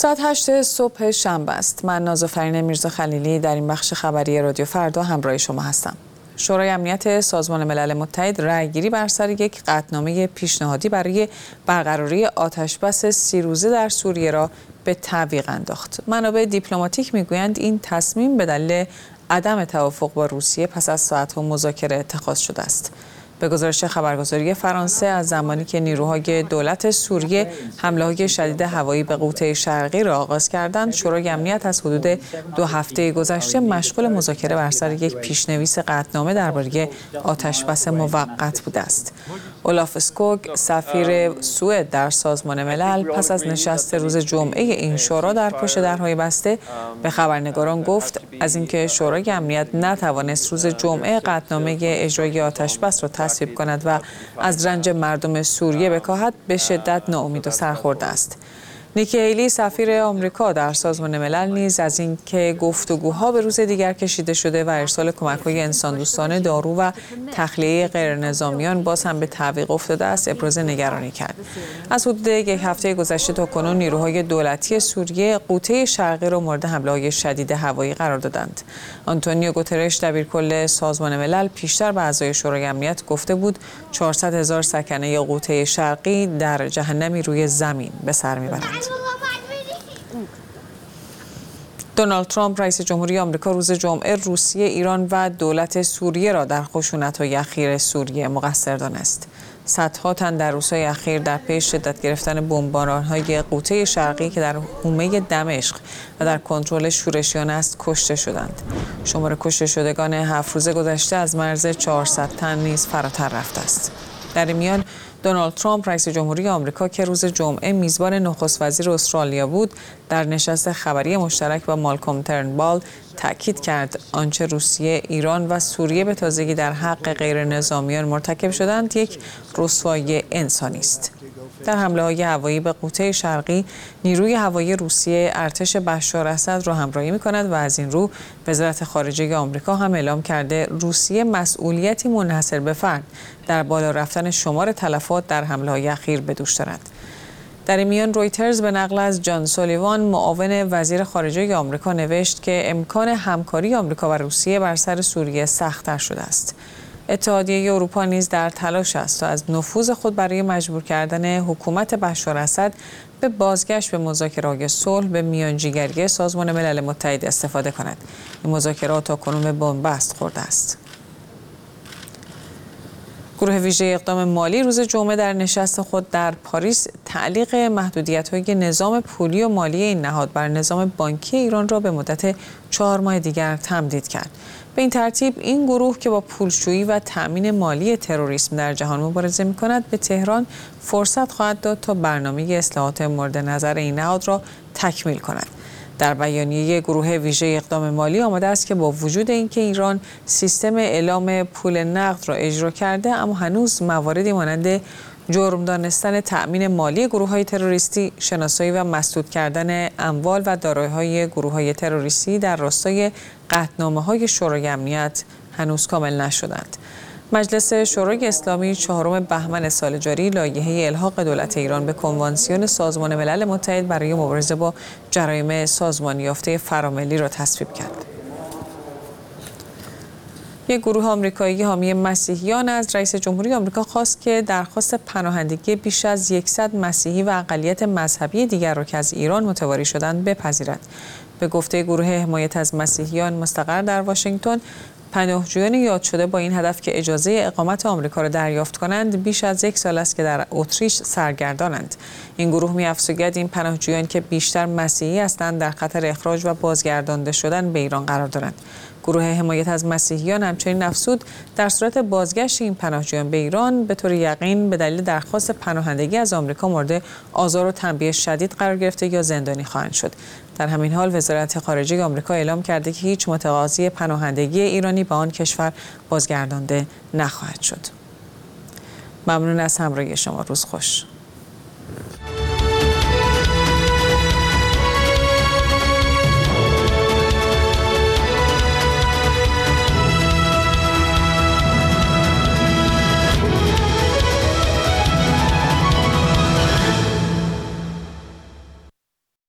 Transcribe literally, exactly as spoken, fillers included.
ساعت هشت صبح شنبه است. من نازافرین میرزا خلیلی در این بخش خبری رادیو فردا همراه شما هستم. شورای امنیت سازمان ملل متحد رأیگیری بر سر یک قطعنامه پیشنهادی برای برقراری آتشبس سی روزه در سوریه را به تعویق انداخت. منابع دیپلماتیک میگویند این تصمیم به دلیل عدم توافق با روسیه پس از ساعت‌ها مذاکره اتخاذ شده است. به گزارش خبرگزاری فرانسه، از زمانی که نیروهای دولت سوریه حمله‌های شدید هوایی به غوطه شرقی را آغاز کردند، شورای امنیت از حدود دو هفته گذشته مشغول مذاکره بر سر یک پیشنویس قطعنامه درباره آتشبس موقت بوده است. اولاف اسکوگ، سفیر سوئد در سازمان ملل، پس از نشست روز جمعه این شورا در پشت درهای بسته به خبرنگاران گفت از اینکه شورای امنیت نتوانست روز جمعه قطعنامه اجرای آتشبس را تصویب کند و از رنج مردم سوریه بکاهد، به شدت ناامید و سرخورده است. نیکی هیلی، سفیر آمریکا در سازمان ملل، نیز از اینکه گفتگوها به روز دیگر کشیده شده و ارسال کمک‌های انسان‌دوستانه، دارو و تخلیه غیرنظامیان باز هم به تعویق افتاده است، ابراز نگرانی کرد. از حدود یک هفته گذشته تا کنون نیروهای دولتی سوریه غوطه شرقی را مورد حمله‌های شدید هوایی قرار دادند. آنتونیو گوترش، دبیرکل سازمان ملل، پیشتر به اعضای شورای امنیت گفته بود چهارصد هزار سکنه غوطه شرقی در جهنمی روی زمین به سر می‌برند. دونالد ترامپ، رئیس جمهوری آمریکا، روز جمعه روسیه، ایران و دولت سوریه را در خشونت‌های اخیر سوریه مقصر دانست. صدها تن در روزهای اخیر در پی شدت گرفتن بمباران‌های غوطه شرقی که در حومه دمشق و در کنترل شورشیان است کشته شدند. شمار کشته شدگان هفت روز گذشته از مرز چهارصد تن نیز فراتر رفته است. در این میان دونالد ترامپ، رئیس جمهوری آمریکا که روز جمعه میزبان نخست وزیر استرالیا بود، در نشست خبری مشترک با مالکوم ترنبال تأکید کرد آنچه روسیه، ایران و سوریه به تازگی در حق غیر نظامیان مرتکب شدند یک رسوایی انسانی است. در حمله‌های هوایی به غوطه شرقی، نیروی هوایی روسیه ارتش بشار اسد را همراهی می‌کند و از این رو وزارت خارجه آمریکا هم اعلام کرده روسیه مسئولیتی منحصر به فرد در بالا رفتن شمار تلفات در حمله‌های اخیر به دوش دارد. در این میان رویترز به نقل از جان سولیوان، معاون وزیر خارجه آمریکا، نوشت که امکان همکاری آمریکا و روسیه بر سر سوریه سخت‌تر شده است. اتحادیه اروپا نیز در تلاش است تا از نفوذ خود برای مجبور کردن حکومت بشار اسد به بازگشت به مذاکرات صلح به میانجیگری سازمان ملل متحد استفاده کند. این مذاکرات تاکنون به بنبست خورده است. گروه ویژه اقدام مالی روز جمعه در نشست خود در پاریس تعلیق محدودیت‌های نظام پولی و مالی این نهاد بر نظام بانکی ایران را به مدت چهار ماه دیگر تمدید کرد. به این ترتیب این گروه که با پولشویی و تأمین مالی تروریسم در جهان مبارزه می‌کند، به تهران فرصت خواهد داد تا برنامه اصلاحات مورد نظر این نهاد را تکمیل کند. در بیانیه گروه ویژه اقدام مالی آمده است که با وجود اینکه ایران سیستم اعلام پول نقد را اجرا کرده، اما هنوز مواردی مانند جرم دانستن تأمین مالی گروه‌های تروریستی، شناسایی و مسدود کردن اموال و دارایی‌های گروه‌های تروریستی در راستای قطعنامه‌های شورای امنیت هنوز کامل نشدند. مجلس شورای اسلامی چهارم بهمن سال جاری لایحه الحاق دولت ایران به کنوانسیون سازمان ملل متحد برای مبارزه با جرایم سازمان یافته فراملی را تصویب کرد. یک گروه آمریکایی حامی مسیحیان از رئیس جمهوری آمریکا خواست که درخواست پناهندگی بیش از صد مسیحی و اقلیت مذهبی دیگر را که از ایران متواری شدند بپذیرد. به گفته گروه حمایت از مسیحیان مستقر در واشنگتن، پناهجویان یاد شده با این هدف که اجازه اقامت آمریکا را دریافت کنند بیش از یک سال است که در اتریش سرگردانند. این گروه می‌افزاید این پناهجویان که بیشتر مسیحی هستند در خطر اخراج و بازگردانده شدن به ایران قرار دارند. گروه حمایت از مسیحیان همچنین افزود در صورت بازگشت این پناهجویان به ایران به طور یقین به دلیل درخواست پناهندگی از آمریکا مورد آزار و تنبیه شدید قرار گرفته یا زندانی خواهند شد. در همین حال وزارت خارجه آمریکا اعلام کرده که هیچ متقاضی پناهندگی ایرانی به آن کشور بازگردانده نخواهد شد. ممنون از همراهی شما. روز خوش.